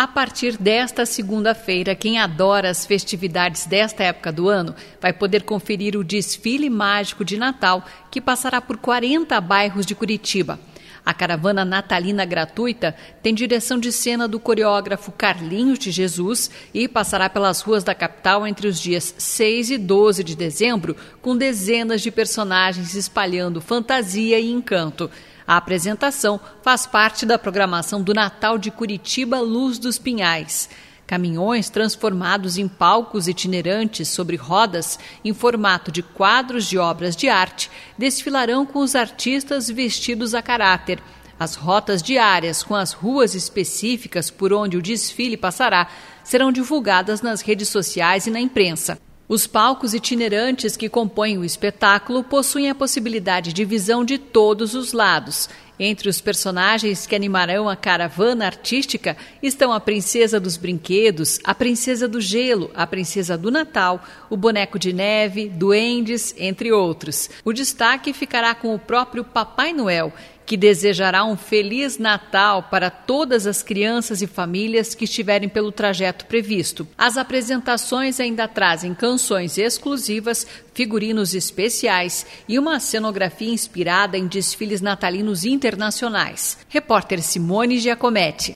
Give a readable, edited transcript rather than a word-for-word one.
A partir desta segunda-feira, quem adora as festividades desta época do ano vai poder conferir o desfile mágico de Natal, que passará por 40 bairros de Curitiba. A caravana natalina gratuita tem direção de cena do coreógrafo Carlinhos de Jesus e passará pelas ruas da capital entre os dias 6 e 12 de dezembro, com dezenas de personagens espalhando fantasia e encanto. A apresentação faz parte da programação do Natal de Curitiba Luz dos Pinhais. Caminhões transformados em palcos itinerantes sobre rodas em formato de quadros de obras de arte desfilarão com os artistas vestidos a caráter. As rotas diárias com as ruas específicas por onde o desfile passará serão divulgadas nas redes sociais e na imprensa. Os palcos itinerantes que compõem o espetáculo possuem a possibilidade de visão de todos os lados. Entre os personagens que animarão a caravana artística estão a Princesa dos Brinquedos, a Princesa do Gelo, a Princesa do Natal, o Boneco de Neve, duendes, entre outros. O destaque ficará com o próprio Papai Noel, que desejará um Feliz Natal para todas as crianças e famílias que estiverem pelo trajeto previsto. As apresentações ainda trazem canções exclusivas, figurinos especiais e uma cenografia inspirada em desfiles natalinos internacionais. Repórter Simone Giacometti.